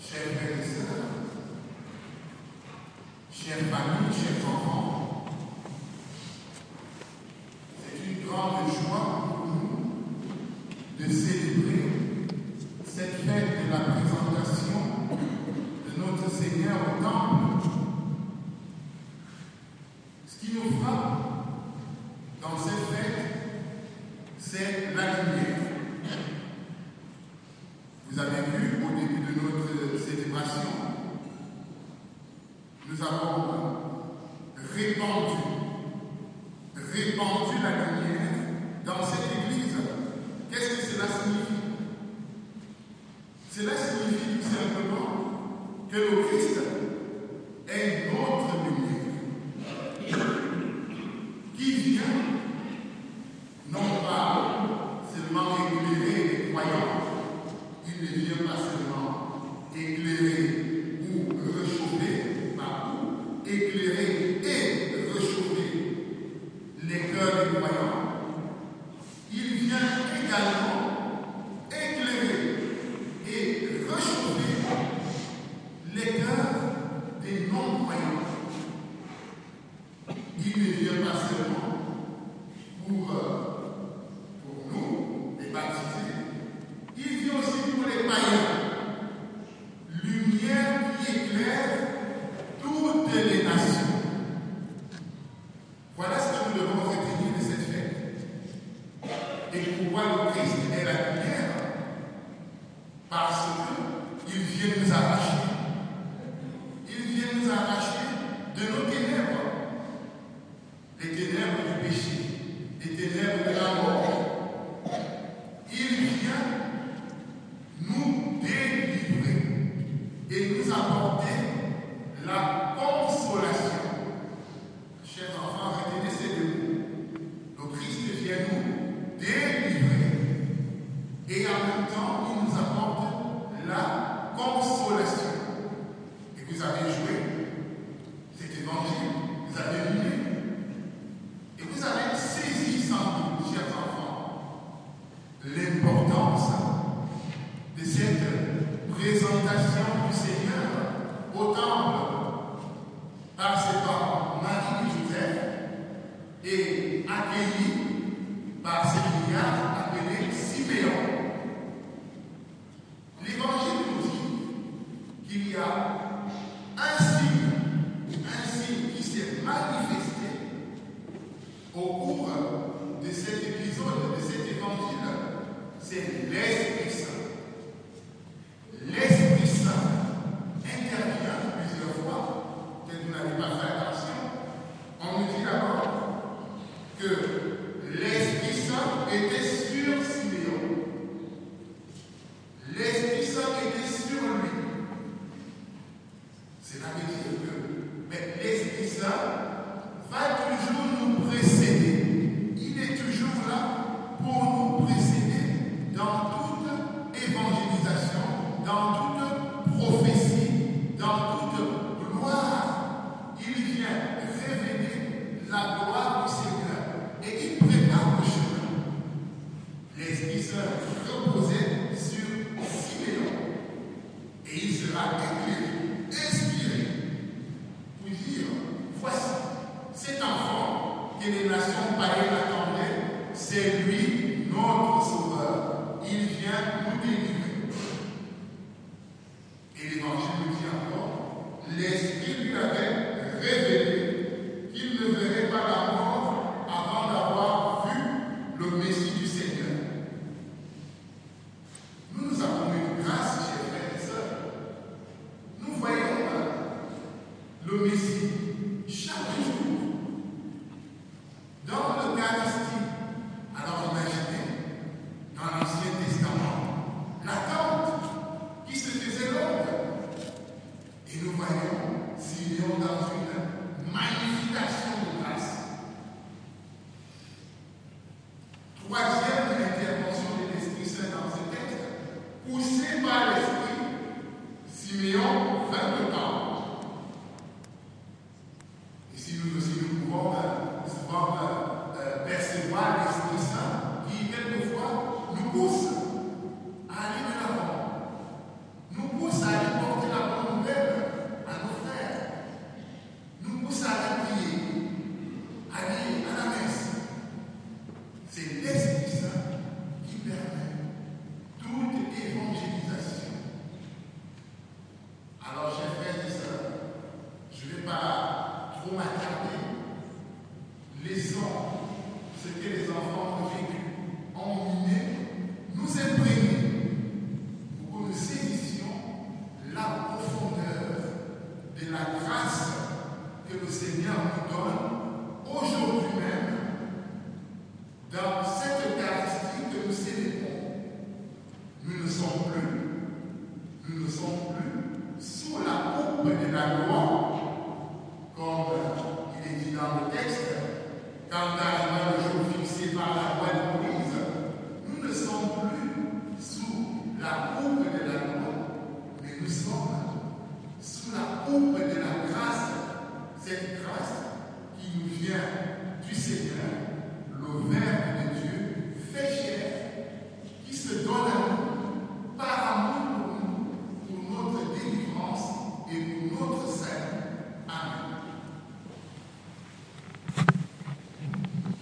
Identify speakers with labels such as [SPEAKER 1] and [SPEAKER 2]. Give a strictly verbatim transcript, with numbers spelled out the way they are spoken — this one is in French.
[SPEAKER 1] chers frères et sœurs, chères familles, chers enfants, c'est une grande joie pour nous de célébrer cette fête de la présentation de notre Seigneur au Temple. Ce qui nous frappe dans cette fête, c'est la lumière. Vous avez vu au début de notre célébration, nous avons répandu, répandu la lumière dans cette église. Qu'est-ce que cela signifie? Cela signifie tout simplement que le Christ est notre lumière, qui vient non pas seulement éclairer les croyants, il ne vient pas seulement éclairer ou réchauffer, partout, éclairer et réchauffer les cœurs des croyants. Il vient également éclairer et réchauffer les cœurs des non-croyants. Il ne vient pas seulement pour, pour nous, les baptisés, il vient aussi pour les païens. Lumière qui éclaire toutes les nations. Voilà ce que nous devons retenir de cette fête. Et pourquoi le Christ est la lumière? Parce qu'il vient nous arracher. Il vient nous arracher de nos ténèbres. Les ténèbres du péché, les ténèbres de la mort. Il vient nous délivrer et nous apporter la consolation. Chers enfants, retenez ces deux mots. Le Christ vient nous délivrer et en même temps, il nous apporte la consolation. Et vous avez joué cet évangile, vous avez lu. Et vous avez saisi sans doute, chers enfants, l'importance de cette présentation du Seigneur au Temple par ses parents, Marie et Joseph, et accueilli par ses vieillards appelés Siméon. L'Évangile nous dit qu'il y a un signe, un signe qui s'est manifesté au cours de cet épisode, de cet évangile, c'est l'Esprit Saint. L'Esprit Saint intervient plusieurs fois, peut-être vous n'avez pas fait attention. On nous dit d'abord que l'Esprit Saint était sur Siméon. L'Esprit Saint était sur lui. Cela veut dire que mais l'Esprit Saint va toujours nous précéder. Il est toujours là pour nous précéder dans toute Seigneur nous donne aujourd'hui même, dans cette Eucharistie que nous célébrons. Nous ne sommes plus, nous ne sommes plus sous la coupe de la loi, comme il est dit dans le texte, quand arriva le jour fixé par la loi de Moïse, nous ne sommes plus sous la coupe de la loi, mais nous sommes sous la coupe de la grâce, cette grâce qui nous vient du Seigneur, le Verbe de Dieu fait chair